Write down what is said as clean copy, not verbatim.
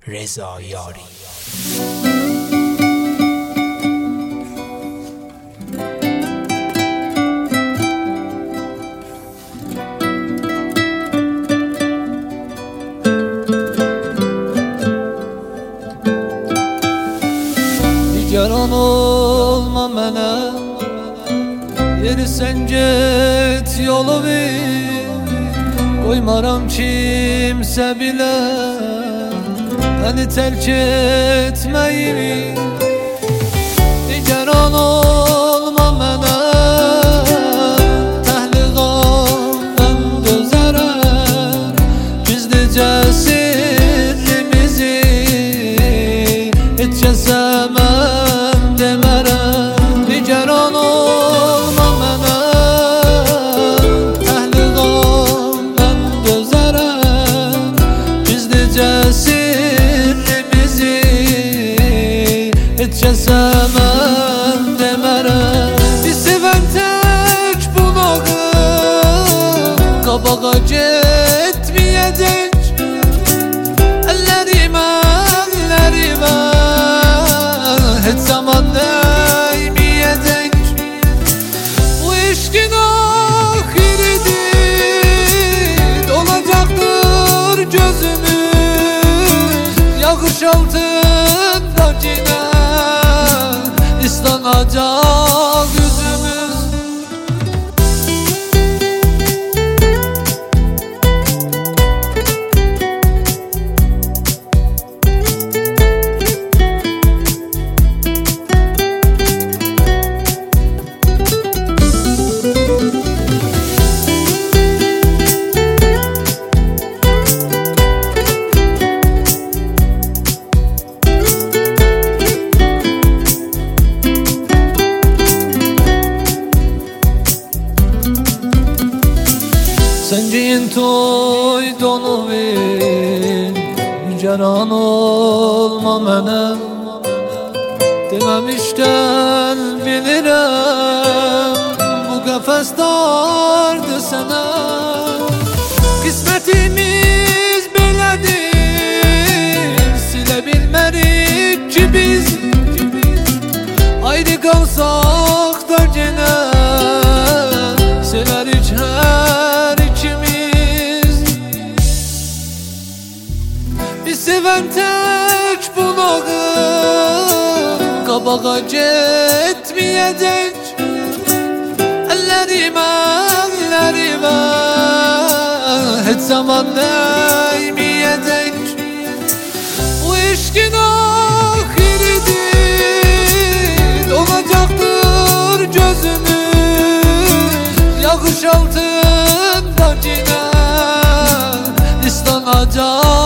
Reza Yari. Nigaran olma mənə, yeri sən get yolu bil. Qoymaram kimsə bilə məni tərk etməyimi. Nigaran olma mənə, təhliqamdan dözərəm. Gizlicə sirrimizi heç kəsə mən demərəm. Nigaran olma mənə, təhliqamdan dözərəm. Gizlicə sirrimizi heç kəsə mən demərəm. Bir sevən tək bunağı qabağa getməyəcək. Əllərimə heç zaman dəyməyəcək. Bu eşqin axiridir, olacaqdır gözümüz. Yağış altında yenə islanacaq yüzümüz. Sen giyin toy donu ver, nigaran olma mənə. Deməmişdən bilirəm, bu qəfəs dardır sənə. Qismətimiz belədir, silə bilmərik ki biz. Ayrı qalsaq da yenə sevərik hər ikimiz. Bir sevən tək bunağı qabağa getməyəcək. Əllərimə heç zaman dəyməyəcək. Bu eşqin axiridir, olacaqdır gözümüz. Yağış altında yenə islanacaq